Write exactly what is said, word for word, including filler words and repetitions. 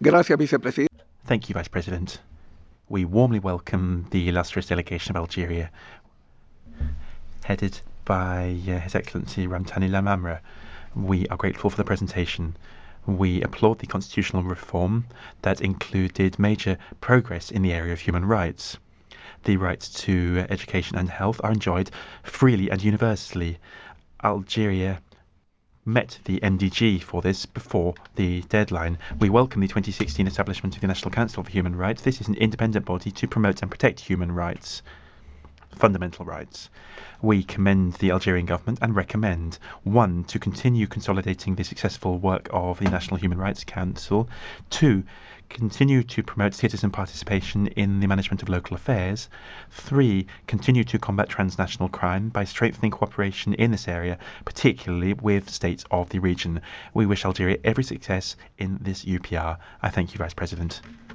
Gracias, Vicepresidente. Thank you, Vice President. We warmly welcome the illustrious delegation of Algeria, headed by uh, His Excellency Ramtane Lamamra. We are grateful for the presentation. We applaud the constitutional reform that included major progress in the area of human rights. The rights to education and health are enjoyed freely and universally. Algeria met the M D G for this before the deadline. We welcome the twenty sixteen establishment of the National Council for Human Rights. This is an independent body to promote and protect human rights, fundamental rights. We commend the Algerian government and recommend, one, to continue consolidating the successful work of the National Human Rights Council, two, continue to promote citizen participation in the management of local affairs, three, continue to combat transnational crime by strengthening cooperation in this area, particularly with states of the region. We wish Algeria every success in this U P R. I thank you, Vice President.